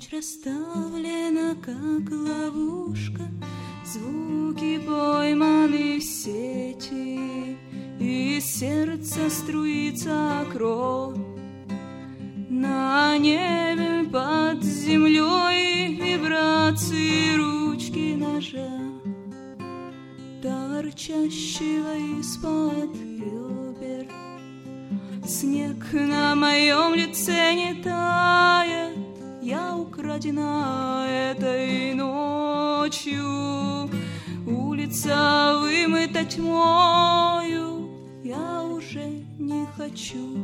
Ночь расставлена, как ловушка, звуки пойманы в сети, из сердца струится кровь. На небе под землей вибрации ручки ножа, торчащего из-под ребер. Снег на моем лице не тает, я украдена этой ночью. Улица вымыта тьмою, я уже не хочу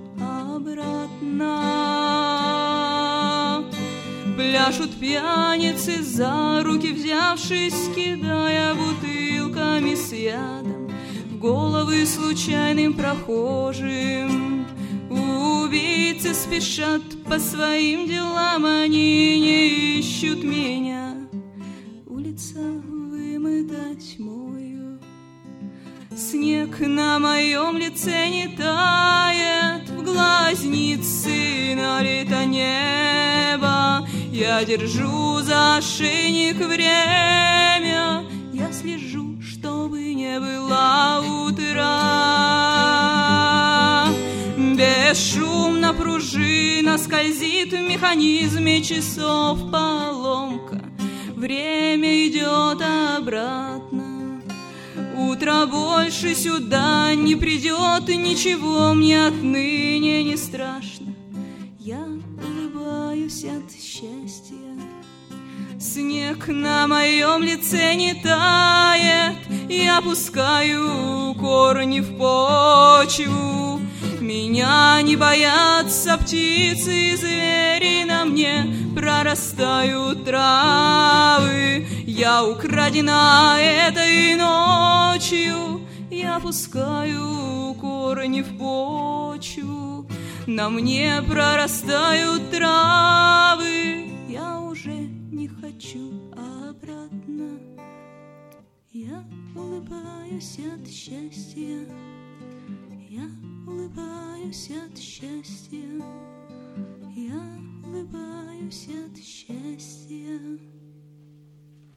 обратно. Пляшут пьяницы за руки взявшись, кидая бутылками с ядом в головы случайным прохожим. Убийцы спешат по своим делам, они не ищут меня. Улица вымыта тьмою. Снег на моем лице не тает, в глазницы налито небо. Я держу за ошейник время, я слежу, чтобы не было утра. Бесшумно пружина скользит в механизме часов, поломка. Время идет обратно. Утро больше сюда не придет, ничего мне отныне не страшно. Я улыбаюсь от счастья. Снег на моем лице не тает, я пускаю корни в почву. Меня не боятся птицы и звери, на мне прорастают травы. Я украдена этой ночью, я пускаю корни в почву. На мне прорастают травы, я уже не хочу обратно. Я улыбаюсь от счастья. Я улыбаюсь от счастья. Я улыбаюсь от счастья.